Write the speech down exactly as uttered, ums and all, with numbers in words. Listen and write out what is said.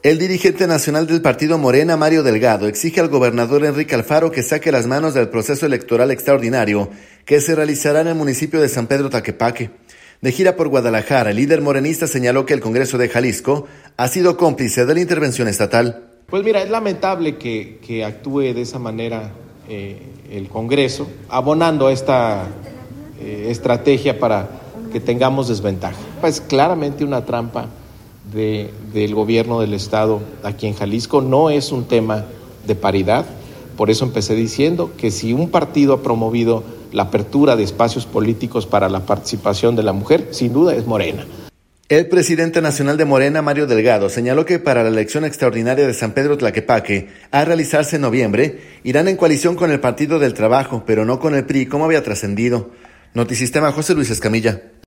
El dirigente nacional del partido Morena, Mario Delgado, exige al gobernador Enrique Alfaro que saque las manos del proceso electoral extraordinario que se realizará en el municipio de San Pedro Tlaquepaque. De gira por Guadalajara, el líder morenista señaló que el Congreso de Jalisco ha sido cómplice de la intervención estatal. Pues mira, es lamentable que, que actúe de esa manera eh, el Congreso, abonando esta eh, estrategia para que tengamos desventaja. Es claramente una trampa de, del gobierno del Estado aquí en Jalisco. No es un tema de paridad, por eso empecé diciendo que si un partido ha promovido la apertura de espacios políticos para la participación de la mujer, sin duda es Morena. El presidente nacional de Morena, Mario Delgado, señaló que para la elección extraordinaria de San Pedro Tlaquepaque, a realizarse en noviembre, irán en coalición con el Partido del Trabajo, pero no con el P R I, como había trascendido. Notisistema, José Luis Escamilla.